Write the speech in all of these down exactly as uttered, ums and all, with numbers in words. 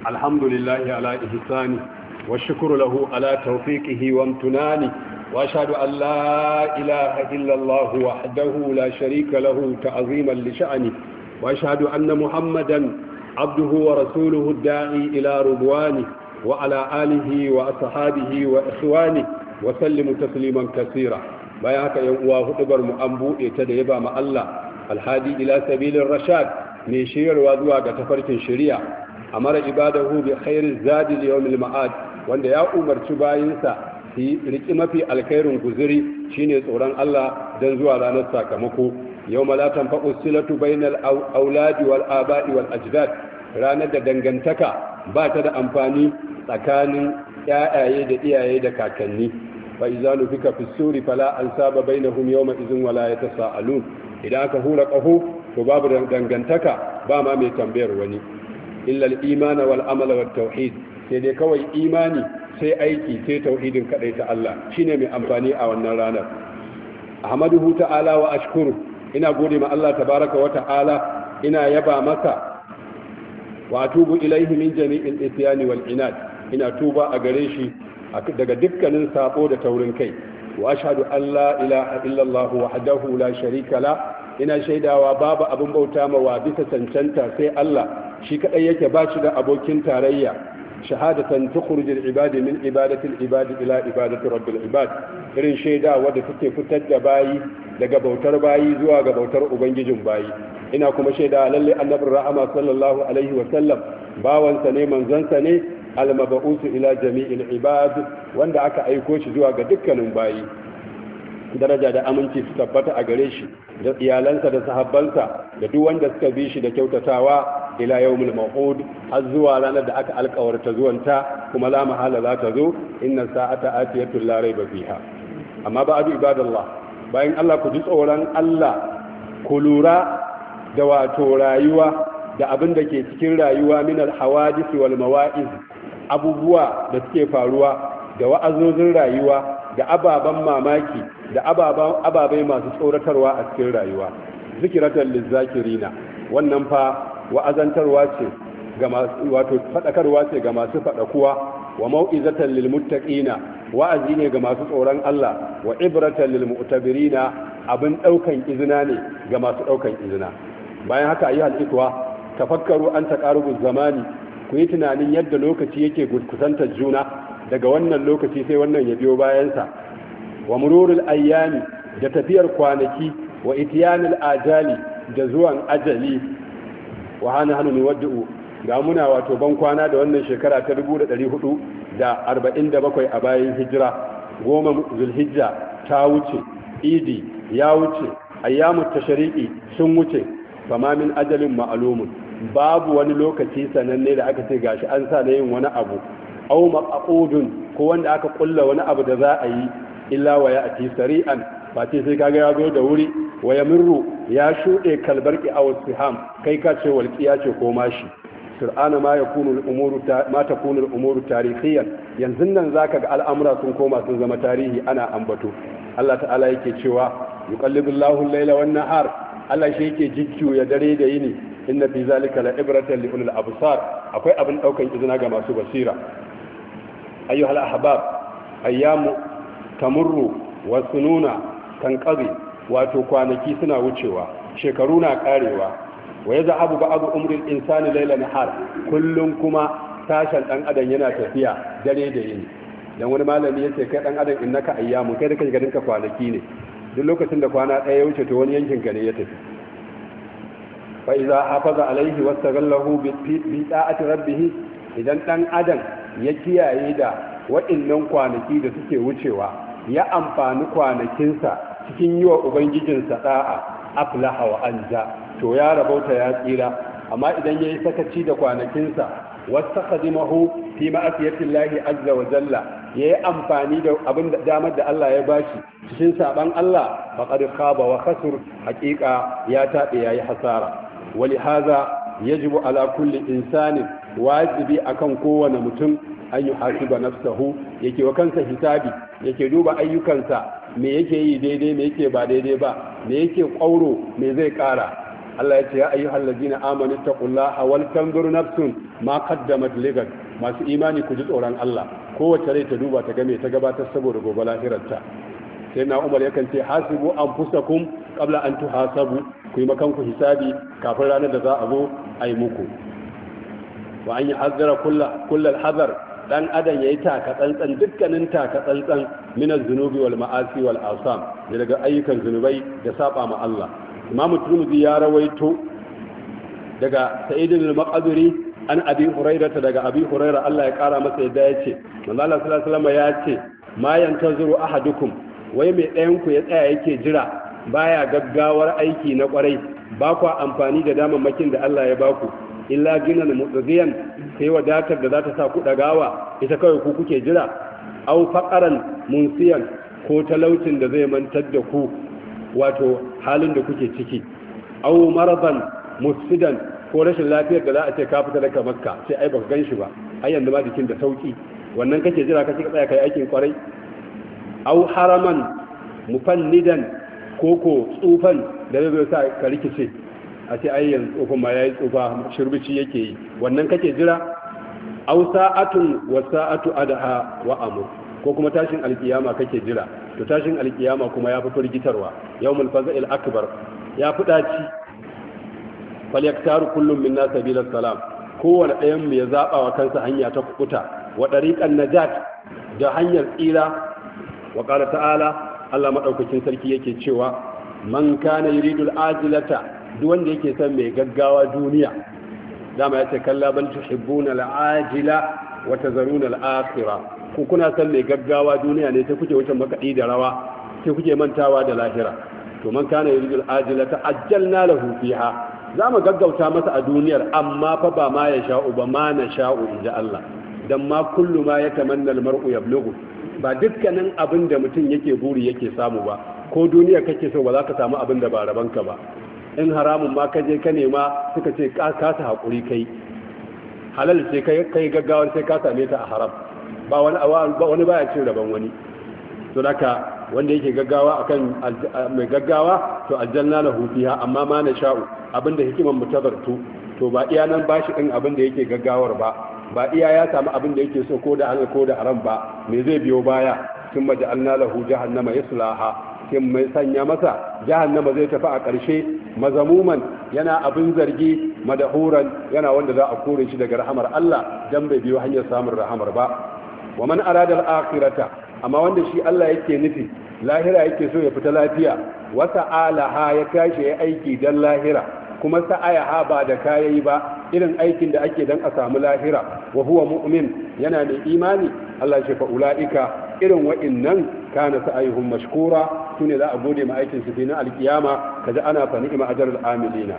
الحمد لله على إحسانه والشكر له على توفيقه وامتنانه وأشهد أن لا إله إلا الله وحده لا شريك له تعظيما لشأنه وأشهد أن محمدا عبده ورسوله الداعي إلى رضوانه وعلى آله وأصحابه وإخوانه وسلم تسليما كثيرا بياك يوم هدبر مؤمبو يتديبا مع الله الهادي إلى سبيل الرشاد من شير وذوى تفرق الشريعة أمر عباده بخير الزاد ليوم المعاد وأن يا أمر تباينسا في ركما في الخير الغزري شيني صوران الله دنزوى لا نساك مكو يوم لا تنفع الصلة بين الأولاد والآباء والأجداد ranar da dangantaka ba ta da amfani tsakanin ƴaƴaye da iyaye da kakanni fa idza nufika fi suri fala ansaba bainahum yawma idhin wala yatasaalun idan aka hura qahu to babu dangantaka ba ma mai tambayar wani illa al-iman wal amal wat tauhid sai dai kawai imani sai aiki sai tauhidin kadai ta Allah shine mai amfani a wannan ranar ahmaduhu ta'ala wa ashkuru ina gode ma Allah tabaraka wa ta'ala ina yaba masa wa atubu ilaihi min jami'il isyani wal inad ina tuba a gare shi daga dukkanin sabo da taurin kai wa ashhadu an la ilaha illallah wahdahu la sharika la ina shaidawa babu abin bauta ma wa bisa cancanta sai Allah shi kadai yake ba shi da abokin tarayya shahadatan tukhruj al ibadi min ibadati al ibadi ila ibadati rabbil ibad irin shaida wadda take fitar da bayi daga bautar bayi zuwa ga bautar ubangijin bayi ina kuma shaida lalle annabin rahama sallallahu alaihi wa sallam bawansa ne manzansa ne almaba'usu ila jami'il ibad wanda aka aiko shi zuwa ga dukkanin bayi daraja da aminci su tabbata a gare shi da iyalansa da sahabbansa da duk wanda suka bi shi da kyautatawa ila yawmul maw'ud har zuwa ranar da aka alkawarta zuwanta kuma la mahala za ta zo inna sa'ata atiyatu la rayba fiha amma ba'du ibadallah bayan Allah ku ji tsoron Allah ku lura da wato rayuwa da abin da ke cikin rayuwa min alhawadis wal mawa'iz abubuwa da suke faruwa da wa'azozin rayuwa da ababan mamaki da ababan ababai masu tsoratarwa a cikin rayuwa zikiratan lizakirina wannan fa wa'azantarwa ce ga masu wato fadakarwa ce ga masu fadakuwa wa mau'izatan lil muttaqina wa'azi ne ga masu tsoron Allah wa ibratan lil mu'tabirina abin daukan izina ne ga masu daukan izina bayan haka ayi al'ikwa tafakkaru an taqarubuz zamani ku yi tunanin yadda lokaci yake kusantar juna daga wannan lokaci sai wannan ya biyo bayansa wa mururul ayyami da tafiyar kwanaki wa itiyanil ajali da zuwan ajali wa hana hanu nuwaddu ga muna wato ban kwana da wannan shekara ta dubu da ɗari hudu da arba'in da bakwai a bayan hijira goma zulhijja ta wuce idi ya wuce ayyamut tashriqi sun wuce fama min ajalin ma'alumun babu wani lokaci sananne da aka ce gashi an sa na yin wani abu aw maqudun ko wanda aka kulla wani abu da za a yi illa wa ya'ti sari'an ba ce sai kaga ya zo da wuri wa yamirru ya shude kalbarki aw siham kai ka ce walqiya ce ko mashi sur'ana ma yakunu al-umuru ma takunu al-umuru tarihiyan yanzu nan zaka ga al'amura sun koma sun zama tarihi ana ambato Allah ta'ala yake cewa yuqallibullahu al-laila wan-nahar Allah shi yake jikkiyo ya dare da yini inna fi zalika la ibratan li ulil absar akwai abin daukan izina ga masu basira ayyuhal ahbab ayyamu tamurru wa sununa tanqadi wato kwanaki suna wucewa shekaru na karewa wa yazhabu ba'du umri al-insani layla nahar kullun kuma tashan dan adam yana tafiya dare da yini dan wani malami yace kai dan adam innaka ayyamu kai da kai ga dinka kwanaki ne duk lokacin da kwana ɗaya ya wuce to wani yankin ka ne ya tafi fa iza hafaza alaihi wastaghallahu bi ta'ati rabbih idan dan adam ya kiyaye da waɗannan kwanaki da suke wucewa ya amfani kwanakinsa cikin yi wa ubangijinsa da'a aflaha wa anja to ya rabauta ya tsira amma idan yayi sakaci da kwanakinsa wastaqdimahu fi ma'asiyati llahi azza wa jalla yayi amfani da abin da damar da Allah ya bashi cikin saban Allah faqad khaba wa khasir haqiqa ya tabe yayi hasara walihaza yajibu ala kulli insani wajibi akan kowane mutum an yuhasiba nafsahu yake wa kansa hisabi yake duba ayyukansa me yake yi daidai me yake ba daidai ba me yake kauro me zai kara Allah ya ce ya ayyuhal ladina amanu taqullaha wal tanzur nafsun ma qaddamat ligad. Masu imani ku ji tsoron Allah, kowace rai ta duba ta ga me ta gabatar saboda gobe lahirarta. Sai na Umar yakan ce hasibu anfusakum qabla an tuhasabu, ku yi makanku hisabi kafin ranar da za a zo a yi muku. Wa an yi hazara kullal hazar, dan adam yayi taka tsantsan dukkanin taka tsantsan minaz zunubi wal ma'asi wal asam, daga ayyukan zunubai da saba ma Allah. Imam Tirmidhi ya rawaito daga Sa'id al-Maqduri an Abi Hurairah daga Abi Hurairah Allah ya kara masa yadda yace manzo Allah sallallahu alaihi wasallam ya ce ma yantaziru ahadukum, wai mai ɗayan ku ya tsaya yake jira baya gaggawar aiki na kwarai, ba ku amfani da damammakin da Allah ya baku illa ginan mutsaziyan, sai wadatar da za ta sa ku dagawa ita kawai ku kuke jira, au faqaran munsiyan, ko talaucin da zai mantar da ku wato halin da kuke ciki, au maradan musfidan, ko rashin lafiyar da za a ce ka fita daga makka sai ai baka ganshi ba, ai yanzu ma jikin da sauki, wannan kake jira kace ka tsaya kai aikin kwarai, au haraman mufannidan, koko tsufan da zai sa ka rikice a ce ai yanzu tsufan ma yayi tsufa shirbici yake yi, wannan kake jira, au sa'atun wa sa'atu adha wa amr, ko kuma tashin alkiyama kake jira, to tashin alkiyama kuma ya fi firgitarwa, yawmul faza'il akbar, ya fi daci. falyaktaru kullum minna sabilas salam, kowane ɗayan mu ya zaba wa kansa hanya ta kukuta, wa dariqan najat, da hanyar tsira. Wa qala ta'ala, Allah madaukakin sarki yake cewa man kana yuridul ajilata, duk wanda yake son mai gaggawa duniya, dama yace kalla bal tuhibbuna al-ajila wa tazaruna al-akhirah, ku kuna son mai gaggawa duniya ne sai kuke wuce makaɗi da rawa, sai kuke mantawa da lahira. To man kana yuridul ajilata ajjalna lahu fiha, za mu gaggauta masa a duniyar, amma fa ba ma ya sha'u ba, ma na sha'u inji Allah, dan ma kullu ma ya tamanna al-mar'u yablughu, ba dukkanin abin da mutum yake buri yake samu ba, ko duniya kake so ba za ka samu abin da ba rabanka ba. In haramun ma ka je ka nema suka ce ka kasa hakuri kai, halal ce kai kai gaggawar sai ka same ta a haram, ba wani ba wani baya cin raban wani. To haka wanda yake gaggawa akan mai gaggawa to aljanna lahu fiha, amma ma na sha'u abinda hikiman mu tabartu, to ba iya nan bashi din abinda yake gaggawar ba, ba iya ya samu abinda yake so ko da halal ko da haram ba, me zai biyo baya, sun maja'alna lahu jahannama yaslaha, kin mai sanya masa jahannama zai tafi a ƙarshe mazamuman, yana abin zargi, madahuran, yana wanda za a kore shi daga rahamar Allah dan bai biyo hanyar samun rahamar ba. Wa man arada al-akhirata, amma wanda shi Allah yake nufi lahira yake so ya fita lafiya, wa ta'alaha, ya tashi ya aiki dan lahira, kuma sa'ayaha ba da kayayi ba, irin aikin da ake dan a samu lahira, wa huwa mu'min, yana da imani, Allah ya fa ulaika, irin wa'innan kana sa'ayuhum mashkura, sune za a gode ma aikin su fi na alkiyama, kaza ana fa ni'ma ajrul amilina.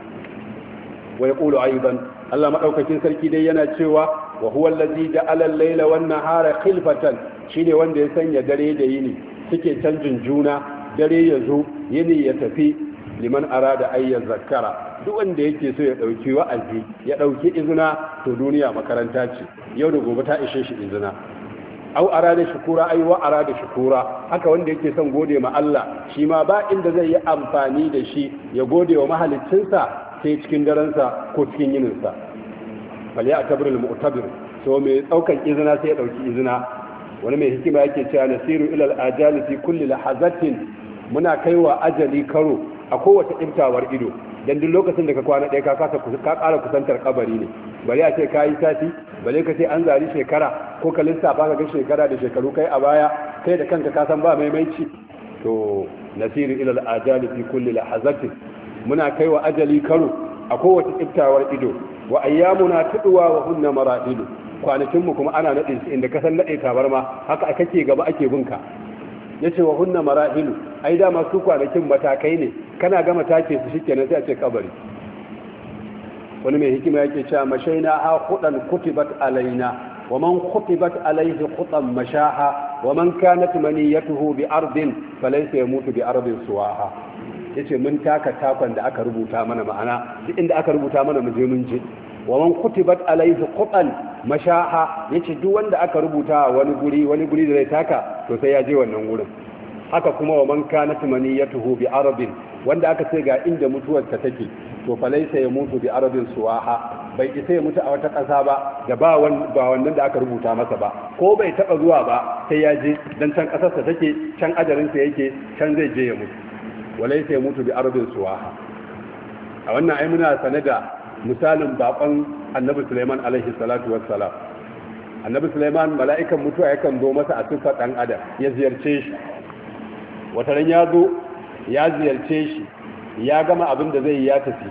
Wa yaqulu aidan, Allah madaukakin sarki dai yana cewa wa huwa allazi ja'ala al-layla wan-nahara khilfatan, shine wanda ya sanya dare da yini suke canjin juna, dare ya zo yini ya tafi, liman arada ayyan zakara, duk wanda yake so ya dauki wa'azi ya dauki izina, to duniya makaranta ce, yau da gobe ta ishe shi izina. Au arada shukura, ai wa arada shukura, haka wanda yake son gode ma Allah, shi ma ba inda zai yi amfani da shi ya gode wa mahaliccinsa sai cikin daransa ko cikin yininsa. Bal ya tabrul mu'tabir, so mai daukan izina sai ya dauki izina. Wani mai hikima yake cewa nasiru ilal ajali fi kulli lahazatin, muna kaiwa ajali karo a kowace iftawar ido, dan duk lokacin da ka kwana ɗaya ka kasa ka ƙara kusantar kabari ne, bari a ce ka yi sati, bale ka ce an zari shekara, ko ka lissafa ka ga shekara da shekaru kai a baya, kai da kanka ka san ba maimaici. To nasiru ilal ajali fi kulli lahazatin, muna kaiwa ajali karo a kowace iftawar ido, wa ayyamuna tudwa wa hunna mara'ilu, kwanakinmu kuma ana naɗe su inda kasan naɗe tabarma, haka kake gaba ake binka. Ya ce wa hunna mara'ilu, ai dama su kwanakin matakai ne, kana gama take su shikenan sai a ce kabari. Wani mai hikima yake cewa mashaina ha khudan kutibat alaina, wa man kutibat alaihi khutan mashaha, wa man kanat maniyatuhu bi ardin falaysa yamutu bi ardin suwaha. Yace mun taka takon da aka rubuta mana, ma'ana duk inda aka rubuta mana mu je mun je. Wa man kutibat alaihi qutan mashaha, yace duk wanda aka rubuta wani guri wani guri da zai taka to sai ya je wannan gurin. haka kuma wa man kanat maniyatuhu bi arabin wanda aka ce ga inda mutuwar ta take to falaisa ya mutu bi arabin suwaha bai isa ya mutu a wata ƙasa ba da ba wannan da aka rubuta masa ba ko bai taɓa zuwa ba sai ya je dan can ƙasarsa take can ajalinsa yake can zai je ya mutu walaisa ya mutu bi arabin suwaha a wannan ai muna sane da misalin baƙon annabi Sulaiman alaihi salatu wassalam annabi Sulaiman mala'ikan mutuwa yakan zo masa a siffar ɗan adam ya ziyarce shi wata ran ya zo ya ziyarce shi ya gama abin da zai yi ya tafi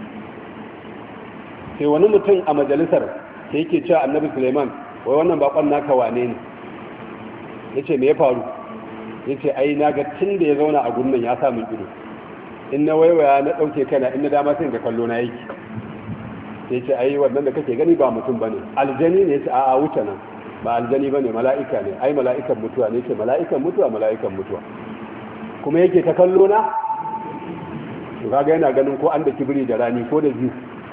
sai wani mutum a majalisar da yake cewa annabi Sulaiman wai wannan bakon naka wane ne yace me ya faru yace ai na ga tun da ya zauna a gurin ya sa min ido in na waiwaya na dauke kaina in na dama sai ga kallo na yake yace ai wannan da kake gani ba mutum bane aljani ne yace a a wuce nan ba aljani bane mala'ika ne ai mala'ikan mutuwa ne yace mala'ikan mutuwa mala'ikan mutuwa kuma yake ta kallo na to kaga yana ganin ko an da kibiri da rani ko da ziyu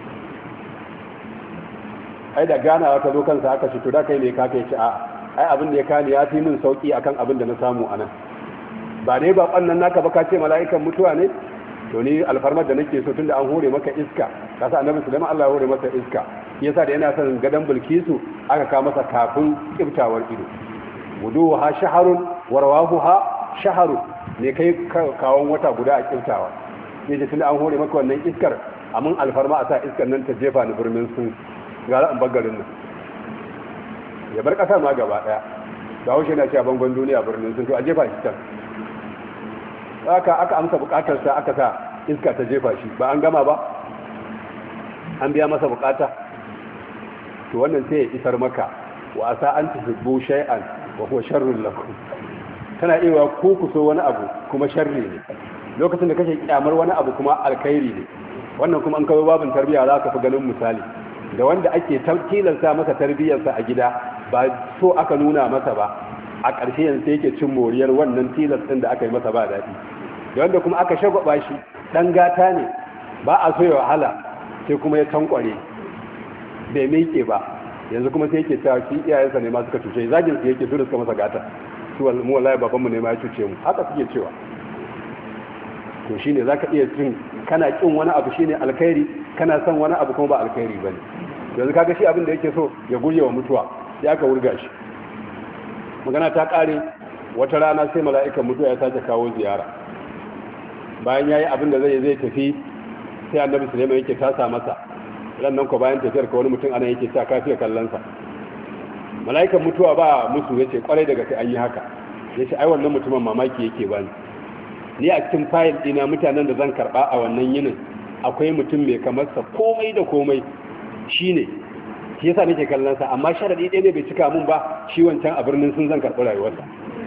ai da ganawa ta zo kansa aka ce to da kai ne ka kai ci a ai abin da ya kani ya fi min sauki akan abin da na samu anan ba dai ba kannan naka ba ka ce mala'ikan mutuwa ne to ni alfarmar da nake so tunda an hore maka iska kasa annabi Sulaiman Allah ya hore masa iska yasa da yana son gadan Bilkisu aka ka masa kafin kiftawar ido wuduha shahrun warwahuha shahrun ne kai kawon wata guda a kiftawa sai da tunda an hore maka wannan iskar amun alfarma a sa iskar nan ta jefa ni birnin sun gara an bagarin nan ya bar kasar ma gaba daya da haushe na cewa bangon duniya birnin sun to a jefa shi can aka aka amsa bukatarsa aka sa iska ta jefa shi ba an gama ba an biya masa bukata to wannan sai ya isar maka wa asa an tuhibbu shay'an wa huwa sharrun lakum kana iya ku ku so wani abu kuma sharri ne lokacin da kake kyamar wani abu kuma alkhairi ne wannan kuma an kawo babin tarbiyya za ka fi ganin misali da wanda ake tilasta masa tarbiyyarsa a gida ba so aka nuna masa ba a ƙarshe yanzu yake cin moriyar wannan tilas ɗin da aka yi masa ba daɗi da wanda kuma aka shagwaba shi ɗan gata ne ba a so ya wahala sai kuma ya tankware bai miƙe ba yanzu kuma sai yake cewa shi iyayensa ne ma suka cuce zagin su yake su da suka masa gata su mu wallahi babanmu ne ma ya cuce mu haka suke cewa to shine zaka iya cin kana kin wani abu shine alkhairi kana son wani abu kuma ba alkhairi bane yanzu kaga shi abin da yake so ya guje wa mutuwa sai aka wurga shi magana ta kare wata rana sai mala'ikan mutuwa ya sake kawo ziyara bayan yayi abin da zai zai tafi sai annabi Sulaiman yake tasa masa nan ko bayan tafiyar ka wani mutum anan yake sa kafiya kallansa mala'ikan mutuwa ba musu yace kwarai daga sai an yi haka yace ai wannan mutumin mamaki yake bani ni a cikin fayil dina mutanen da zan karba a wannan yinin akwai mutum mai kamar sa komai da komai shine shi yasa nake kallon sa amma sharadi ɗaya ne bai cika mun ba shi wancan a birnin sun zan karɓi rayuwarsa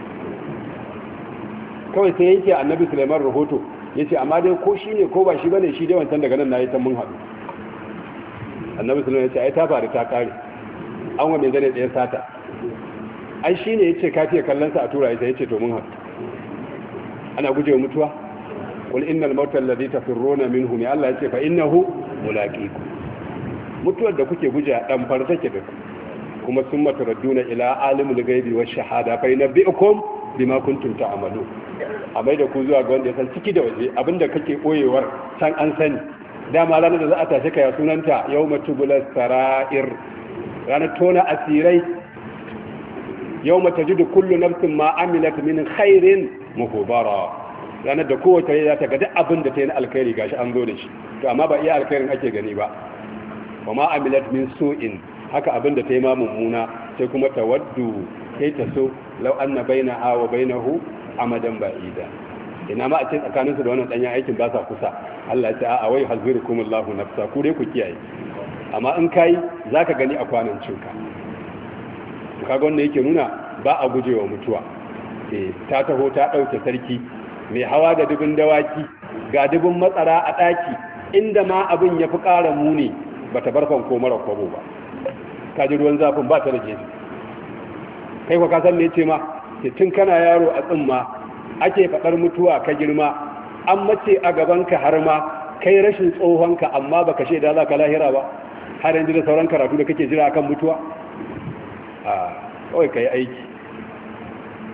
kawai sai yake annabi Sulaiman rahoto yace amma dai ko shi ne ko ba shi bane shi dai wancan daga nan nayi ta mun haɗu annabi Sulaiman yace ai ta faru ta kare an wa mai zane ɗaya sata ai shi ne yace kafiya kallon sa a tura ita yace to mun haɗu ana gujewa mutuwa qul innal mauta alladhi tafirruna minhu ya Allah yace fa innahu mulaqikum mutuwar da kuke guje dan far take da ku kuma summa taradduna ila alimul ghaibi wash shahada fa inabbiukum bima kuntum ta'malun amai da ku zuwa ga wanda ya san ciki da waje abinda kake koyewar san an sani dama ranar da za a tashi kai sunanta yawma tubulas sarair ranar tona asirai yawma tajidu kullu nafsin ma amilat min khairin muhbara ranar da kowace za ta ga duk abin da ta yi na alkhairi gashi an zo da shi to amma ba iya alkhairin ake gani ba wa ma amilat min su'in haka abin da ta yi ma mummuna sai kuma tawaddu kai ta so law anna bainaha wa bainahu amadan ba'ida ina ma a ce tsakanin su da wannan danyen aikin ba sa kusa Allah ya ce a wai hazzirukum Allahu nafsa ku dai ku kiyaye amma in kai zaka gani a kwanan cinka kaga wannan yake nuna ba a gujewa mutuwa ta taho ta ɗauke sarki mai hawa da dubin dawaki ga dubin matsara a ɗaki inda ma abin ya fi ƙara muni ba ta barfan ko mara kwabo ba ka ji ruwan zafin ba ta da jeji kai kwa kasan ne ce ma tun kana yaro a tsimma ake faɗar mutuwa ka girma an mace a gabanka har ma kai rashin tsohonka amma baka shaida za ka lahira ba har yanzu da sauran karatu da kake jira akan mutuwa a kawai ka yi aiki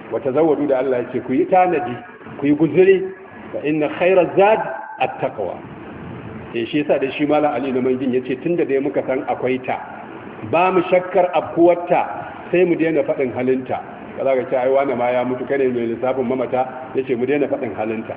wa tazawwadu da Allah ya ce ku yi tanadi ku yi guzuri fa inna khayra zad at-taqwa eh shi yasa da shi malam Ali na mangin yace tunda dai muka san akwai ta ba mu shakkar abkuwarta sai mu daina faɗin halinta ba za ka ce ai wani ma ya mutu kane mai lissafin mamata yace mu daina faɗin halinta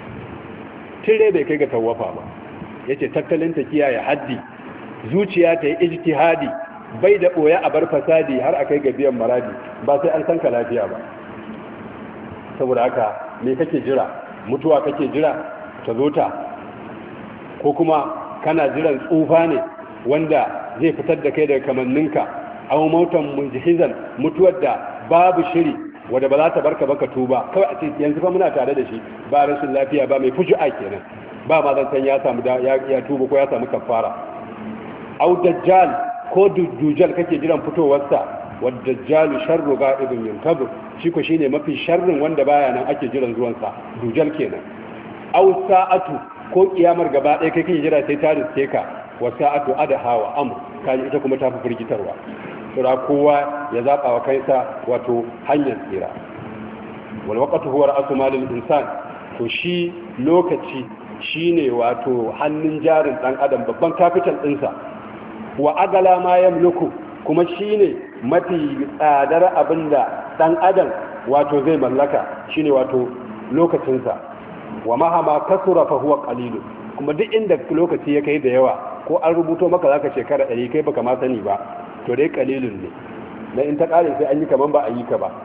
tire bai kai ga tawafa ba yace tattalin ta kiyaye haddi zuciya ta yi ijtihadi bai da boye a bar fasadi har akai ga biyan maradi ba sai an san ka lafiya ba saboda haka me kake jira mutuwa kake jira ta zo ta ko kuma kana jiran tsufa ne wanda zai fitar da kai daga kamanninka aw mautan mujhizan mutuwar da babu shiri wanda ba za ta barka baka tuba kawai a ce yanzu fa muna tare da shi ba rashin lafiya ba mai fujua kenan ba ma zan san ya samu ya, ya tuba ko ya samu kafara aw dajjal ko dujjal kake jiran fitowarsa wadda dajjalu sharru ga'ibun yantabu shi ko shine mafi sharrin wanda baya nan ake jiran zuwansa dujjal kenan aw sa'atu ko kiyamar gaba ɗaya kai kake jira sai ta riske ka wa sa'atu adaha wa amr kaji ita kuma ta fi firgitarwa sura kowa ya zaba wa kansa wato hanyar tsira wal waqtu huwa ra'su malil insan to shi lokaci shine wato hannun jarin dan adam babban capital ɗinsa wa agala ma yamluku kuma shine mafi tsadar abinda dan adam wato zai mallaka shine wato lokacinsa wa mahama kasura fa huwa qalil kuma duk inda lokaci ya kai da yawa ko an rubuto maka zaka shekara ɗari kai baka ma sani ba to dai qalilun ne na in ta kare sai an yi kaman ba a yi ka ba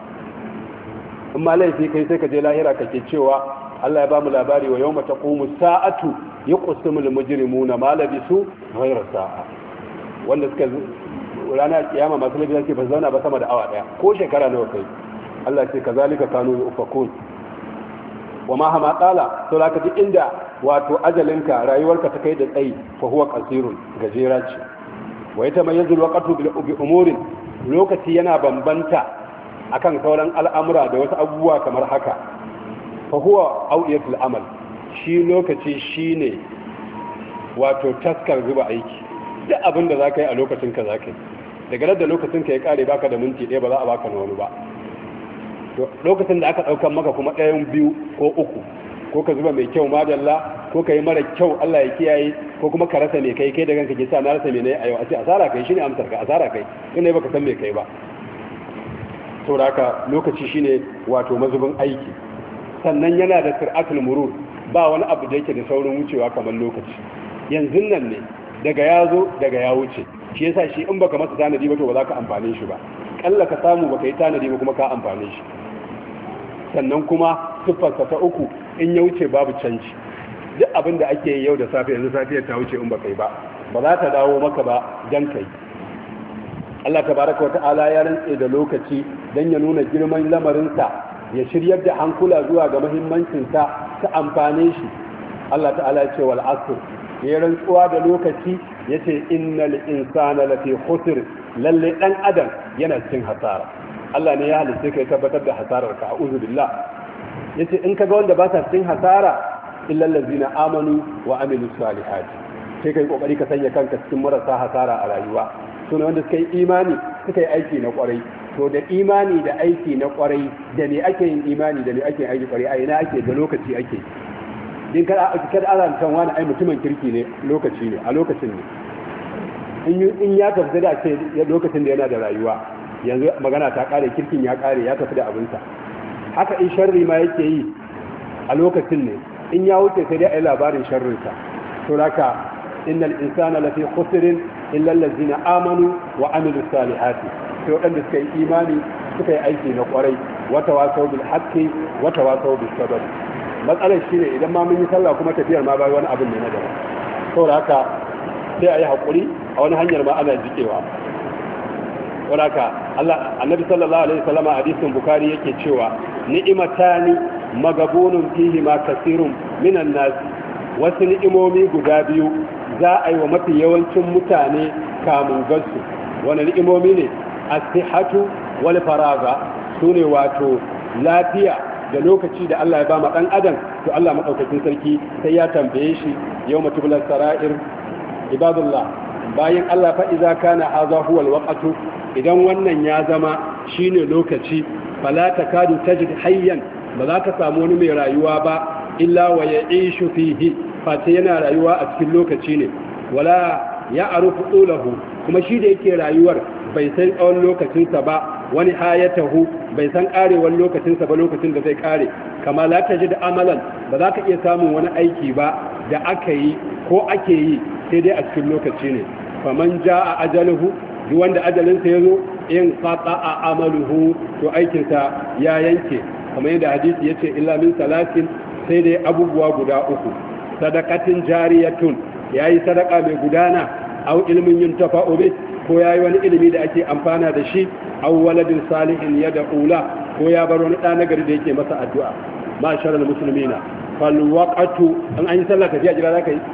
in ma laifi kai sai ka je lahira kake cewa Allah ya ba mu labari wa yawma taqumu sa'atu yuqsimul mujrimuna ma labisu ghayra sa'a wanda suka ranar kiyama masu laifin ke ba zauna ba sama da awa daya ko shekara nawa kai Allah ce kazalika kanu ufakun wa ma hama qala to zaka ji inda wato ajalinka rayuwarka ta kai da tsayi fa huwa qasirun gajera ce wa yatamayyazu alwaqtu bi umurin lokaci yana bambanta akan sauran al'amura da wasu abubuwa kamar haka fa huwa awiyatul amal shi lokaci shine wato taskar zuba aiki duk abin da za ka yi a lokacin ka za ka yi daga da lokacin ka ya kare baka da minti ɗaya ba za a baka na wani ba lokacin da aka ɗaukan maka kuma ɗayan biyu ko uku ko ka zuba mai kyau madalla ko ka yi mara kyau Allah ya kiyaye ko kuma ka rasa mai kai kai da kanka ke sa na rasa mai ne a yau a ce asara kai shine amsar ka asara kai tunda baka san mai kai ba saboda haka lokaci shine wato mazubin aiki sannan yana da sir'atul murur ba wani abu da yake da saurin wucewa kamar lokaci yanzu nan ne daga ya zo daga ya wuce shi yasa shi in baka masa tanadi ba to ba za ka amfane shi ba kalla ka samu baka yi tanadi ba kuma ka amfane shi sannan kuma siffarsa ta uku in ya wuce babu canji duk abin da ake yi yau da safe yanzu safiyar ta wuce in baka yi ba ba za ta dawo maka ba dan kai Allah tabaraka wa ta'ala ya rantse da lokaci dan ya nuna girman lamarinsa ya shiryar da hankula zuwa ga muhimmancinsa ta amfane shi Allah ta'ala ya ce wal asr ya rantsuwa da lokaci ya ce innal insana lafi khusr lalle dan adam yana cikin hasara Allah ne ya halitta kai tabbatar da hasarar ka a'udhu billah yace in kaga wanda ba sa cikin hasara illa allazina amanu wa amilus salihati sai kai kokari ka sanya kanka cikin marasa hasara a rayuwa sune wanda suka yi imani suka yi aiki na kwarai to da imani da aiki na kwarai da me ake yin imani da me ake aiki kwarai a ina ake da lokaci ake din kada kada ana san wani ai mutumin kirki ne lokaci ne a lokacin ne in in ya tafi da ce lokacin da yana da rayuwa yanzu magana ta kare kirkin ya kare ya tafi da abinsa haka in sharri ma yake yi a lokacin ne in ya wuce sai dai ai labarin sharrinsa to haka innal insana lafi khusrin illa allazina amanu wa amilus salihati sai wadanda suka yi imani suka yi aiki na kwarai wata wasau bil haqqi wata wasau bis sabr matsalar shi ne idan ma mun yi sallah kuma tafiyar ma bai wani abin ne na gaba saboda haka sai a yi haƙuri a wani hanyar ma ana jikewa saboda haka Allah annabi sallallahu alaihi wasallam a hadisin bukhari yake cewa ni'matani magabunun fihi ma kasirun minan nas wasu ni'imomi guda biyu za a yi wa mafi yawancin mutane kamun gansu wani ni'imomi ne as-sihhatu wal faraga sune wato lafiya da lokaci da Allah ya ba ma dan adam to Allah madaukakin sarki sai ya tambaye shi yawma tubla sara'ir ibadullah bayan Allah fa iza kana hadha huwa alwaqtu idan wannan ya zama shine lokaci fala takadu tajid hayyan ba za ka samu wani mai rayuwa ba illa wa ya'ishu fihi fata yana rayuwa a cikin lokaci ne wala ya arufu tulahu kuma shi da yake rayuwar bai san tsawon lokacinsa ba wani hayatahu bai san karewar lokacinsa ba lokacin da zai kare kama la tajid amalan ba za ka iya samun wani aiki ba da aka yi ko ake yi sai dai a cikin lokaci ne faman jaa ajaluhu duk wanda ajalinsa ya zo in qata a amaluhu to aikinsa ya yanke kamar yadda hadisi yace illa min salatin sai dai abubuwa guda uku sadaqatin jariyatun yayi sadaka mai gudana aw ilmin yuntafa'u bih ko yayi wani ilimi da ake amfana da shi aw waladin salihin yad'u la ko ya bar wani da nagari da yake masa addu'a ma sharal muslimina fal waqtu an an yi sallah ka ji ajira zaka yi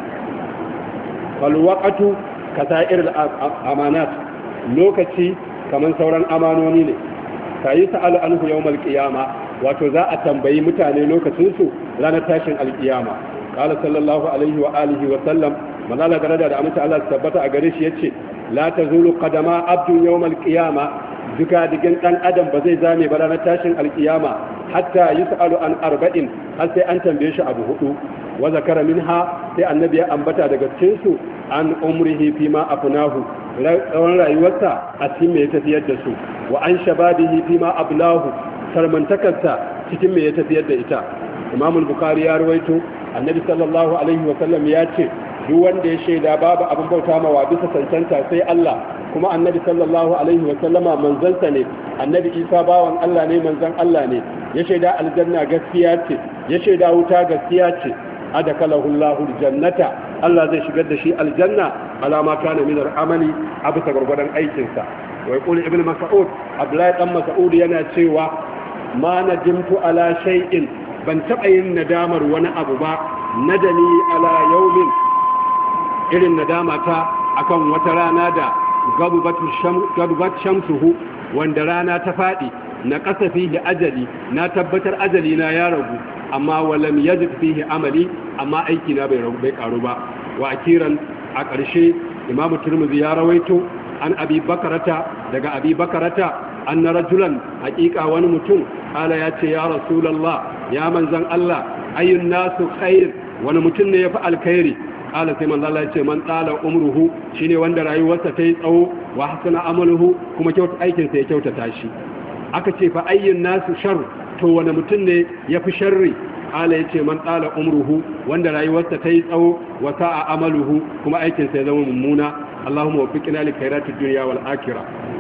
fal waqtu kasa'ir al amanat lokaci kaman sauran amanoni ne kayi sa'alu anhu yawmal qiyama wato za a tambayi mutane lokacin su ranar tashin alkiyama qala sallallahu alaihi wa alihi wa sallam manala garada da amince Allah tabbata a gare shi yace la tazulu qadama abdun yawmal qiyama duka digin dan adam ba zai zame ba ranar tashin alkiyama hatta yus'alu an arba'in har sai an tambaye shi abu hudu wa zakara minha sai annabi ya ambata daga cikin su an umrihi fima afnahu tsawon rayuwarsa a cikin me ya tafiyar da su wa an shababihi fima ablahu sarmantakarsa cikin me ya tafiyar da ita imam al-bukhari ya rawaito annabi sallallahu alaihi wa sallam ya ce duk wanda ya shaida babu abin bauta ma wa bisa cancanta sai Allah kuma annabi sallallahu alaihi wa sallama manzansa ne annabi isa bawan Allah ne manzan Allah ne ya shaida aljanna gaskiya ce ya shaida wuta gaskiya ce adakalahu Allahu aljannata Allah zai shigar da shi aljanna alama kana min al'amali a bisa gurgurdan aikin sa wai qul ibn mas'ud abdullahi dan mas'ud yana cewa ma najimtu ala shay'in ban taba yin nadamar wani abu ba nadani ala yawmin irin nadama ta akan wata rana da gabubat shamsuhu wanda rana ta fadi na kasa fihi ajali na tabbatar ajali na ya ragu amma walam yajid fihi amali amma aiki na bai ragu bai karu ba wa akiran a ƙarshe imam turmuzi ya rawaito an abi bakarata daga abi bakarata anna rajulan haqiqa wani mutum ala ya ce ya rasulullah ya manzan Allah ayyun nasu khair wani mutum ne yafi alkhairi ala sai manzo Allah ya ce man tsala umruhu shine wanda rayuwarsa ta yi tsawo wa hasana amaluhu kuma kyauta aikin sa ya kyautata shi aka ce fa ayyun nasu shar to wani mutum ne yafi sharri ala yace man tsala umruhu wanda rayuwarsa ta yi tsawo wa sa'a amaluhu kuma aikin sa ya zama mummuna Allahumma waffiqna li khairatid dunya wal akhirah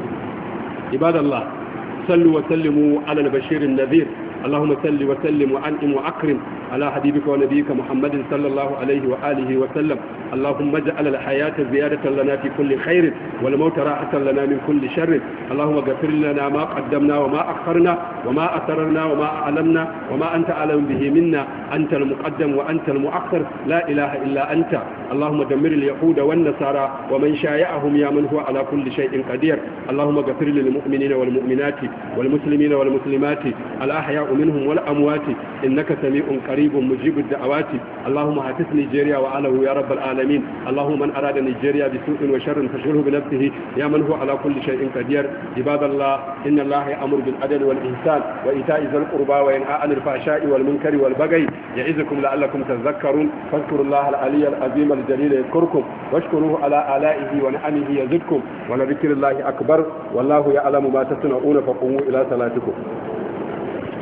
ibadallah sallu wa sallimu ala al-bashir an-nadhir اللهم صل وسلم وانعم واكرم على حبيبك ونبيك محمد صلى الله عليه واله وسلم اللهم اجعل الحياه زياده لنا في كل خير والموت راحه لنا من كل شر اللهم اغفر لنا ما قدمنا وما اخرنا وما اسررنا وما اعلمنا وما انت اعلم به منا انت المقدم وانت المؤخر لا اله الا انت اللهم دمر اليهود والنصارى ومن شايعهم يا من هو على كل شيء قدير اللهم اغفر للمؤمنين والمؤمنات والمسلمين والمسلمات الاحياء منهم والأموات إنك سميع قريب مجيب الدعوات اللهم حفظ نيجيريا وآله يا رب العالمين اللهم من أراد نيجيريا بسوء وشر فاشغله بنفسه يا من هو على كل شيء قدير عباد الله إن الله يأمر بالعدل والإحسان وإيتاء ذي القربى وينهى عن الفحشاء والمنكر والبغي يعظكم لعلكم تذكرون فاذكروا الله العلي العظيم الجليل يذكركم واشكروه على آلائه ونعمه يزدكم ولذكر الله أكبر والله يعلم ما تصنعون فقوموا إلى صلاتكم